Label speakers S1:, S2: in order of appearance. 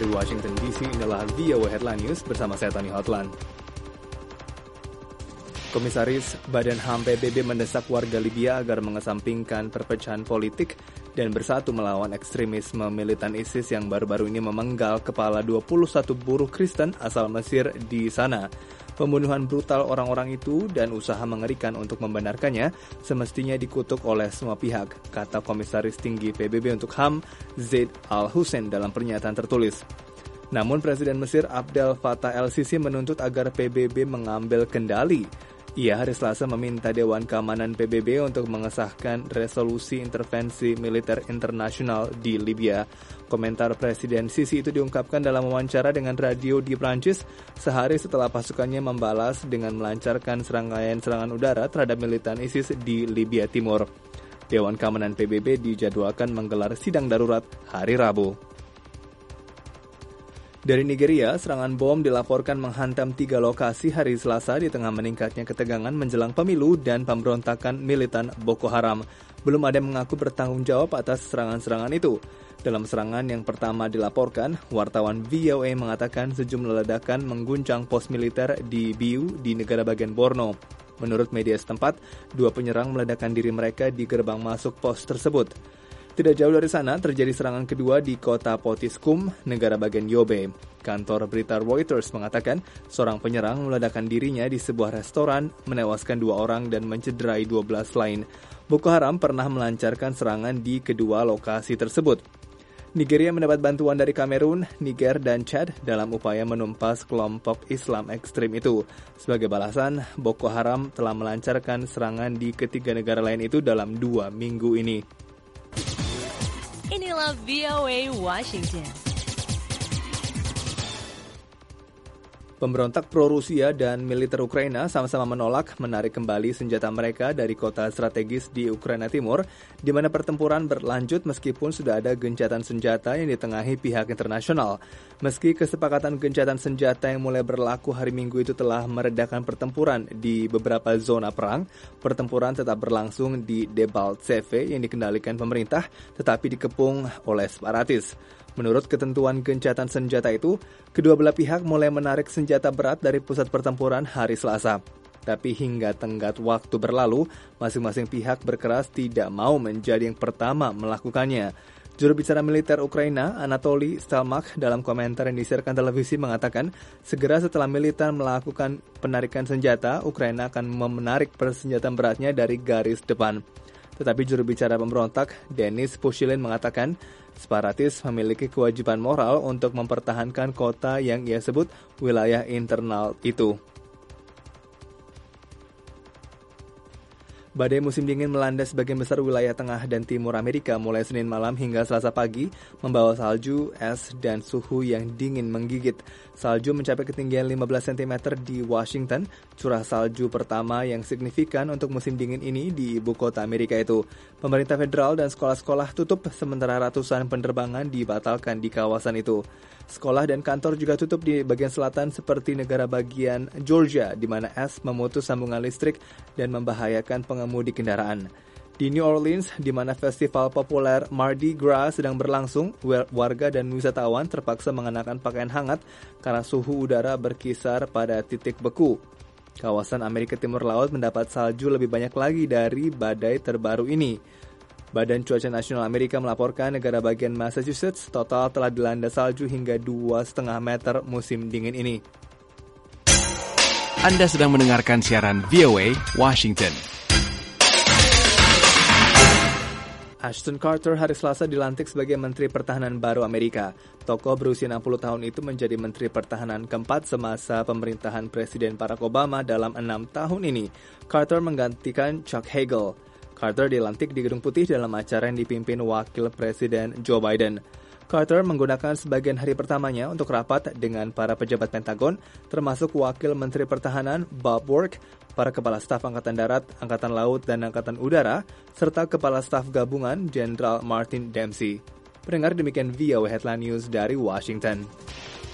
S1: dari Washington DC, inilah VOA Headline News bersama saya Tony Hotlan. Komisaris Badan HAM PBB mendesak warga Libya agar mengesampingkan perpecahan politik dan bersatu melawan ekstremisme militan ISIS yang baru-baru ini memenggal kepala 21 buruh Kristen asal Mesir di sana. Pembunuhan brutal orang-orang itu dan usaha mengerikan untuk membenarkannya semestinya dikutuk oleh semua pihak, kata Komisaris Tinggi PBB untuk HAM Zaid Al-Hussein dalam pernyataan tertulis. Namun Presiden Mesir Abdel Fattah El-Sisi menuntut agar PBB mengambil kendali. Ia hari Selasa meminta Dewan Keamanan PBB untuk mengesahkan resolusi intervensi militer internasional di Libya. Komentar Presiden Sisi itu diungkapkan dalam wawancara dengan radio di Prancis sehari setelah pasukannya membalas dengan melancarkan serangkaian serangan udara terhadap militan ISIS di Libya Timur. Dewan Keamanan PBB dijadwalkan menggelar sidang darurat hari Rabu. Dari Nigeria, serangan bom dilaporkan menghantam 3 lokasi hari Selasa di tengah meningkatnya ketegangan menjelang pemilu dan pemberontakan militan Boko Haram. Belum ada yang mengaku bertanggung jawab atas serangan-serangan itu. Dalam serangan yang pertama dilaporkan, wartawan VOA mengatakan sejumlah ledakan mengguncang pos militer di Biu di negara bagian Borno. Menurut media setempat, 2 penyerang meledakkan diri mereka di gerbang masuk pos tersebut. Tidak jauh dari sana terjadi serangan kedua di kota Potiskum, negara bagian Yobe. Kantor berita Reuters mengatakan seorang penyerang meledakkan dirinya di sebuah restoran, menewaskan 2 orang dan mencederai 12 lain. Boko Haram pernah melancarkan serangan di kedua lokasi tersebut. Nigeria mendapat bantuan dari Kamerun, Niger, dan Chad dalam upaya menumpas kelompok Islam ekstrim itu. Sebagai balasan, Boko Haram telah melancarkan serangan di ketiga negara lain itu dalam 2 minggu ini.
S2: Inilah VOA Washington.
S1: Pemberontak pro-Rusia dan militer Ukraina sama-sama menolak menarik kembali senjata mereka dari kota strategis di Ukraina Timur, di mana pertempuran berlanjut meskipun sudah ada gencatan senjata yang ditengahi pihak internasional. Meski kesepakatan gencatan senjata yang mulai berlaku hari Minggu itu telah meredakan pertempuran di beberapa zona perang, pertempuran tetap berlangsung di Debaltseve yang dikendalikan pemerintah, tetapi dikepung oleh separatis. Menurut ketentuan gencatan senjata itu, kedua belah pihak mulai menarik senjata berat dari pusat pertempuran hari Selasa. Tapi hingga tenggat waktu berlalu, masing-masing pihak berkeras tidak mau menjadi yang pertama melakukannya. Juru bicara militer Ukraina, Anatoly Stelmach, dalam komentar yang disiarkan televisi mengatakan, segera setelah militer melakukan penarikan senjata, Ukraina akan menarik persenjataan beratnya dari garis depan. Tetapi juru bicara pemberontak, Denis Pushilin, mengatakan separatis memiliki kewajiban moral untuk mempertahankan kota yang ia sebut wilayah internal itu. Badai musim dingin melanda sebagian besar wilayah tengah dan timur Amerika mulai Senin malam hingga Selasa pagi, membawa salju, es, dan suhu yang dingin menggigit. Salju mencapai ketinggian 15 cm di Washington, curah salju pertama yang signifikan untuk musim dingin ini di ibu kota Amerika itu. Pemerintah federal dan sekolah-sekolah tutup, sementara ratusan penerbangan dibatalkan di kawasan itu. Sekolah dan kantor juga tutup di bagian selatan seperti negara bagian Georgia, di mana es memutus sambungan listrik dan membahayakan pengemudi kendaraan. Di New Orleans, di mana festival populer Mardi Gras sedang berlangsung, warga dan wisatawan terpaksa mengenakan pakaian hangat karena suhu udara berkisar pada titik beku. Kawasan Amerika Timur Laut mendapat salju lebih banyak lagi dari badai terbaru ini. Badan Cuaca Nasional Amerika melaporkan negara bagian Massachusetts total telah dilanda salju hingga 2,5 meter musim dingin ini.
S3: Anda sedang mendengarkan siaran VOA Washington.
S1: Ashton Carter hari Selasa dilantik sebagai Menteri Pertahanan baru Amerika. Tokoh berusia 60 tahun itu menjadi Menteri Pertahanan keempat semasa pemerintahan Presiden Barack Obama dalam 6 tahun ini. Carter menggantikan Chuck Hagel. Carter dilantik di Gedung Putih dalam acara yang dipimpin Wakil Presiden Joe Biden. Carter menggunakan sebagian hari pertamanya untuk rapat dengan para pejabat Pentagon, termasuk Wakil Menteri Pertahanan Bob Work, para Kepala Staf Angkatan Darat, Angkatan Laut, dan Angkatan Udara, serta Kepala Staf Gabungan Jenderal Martin Dempsey. Pendengar, demikian VOA Headline News dari Washington.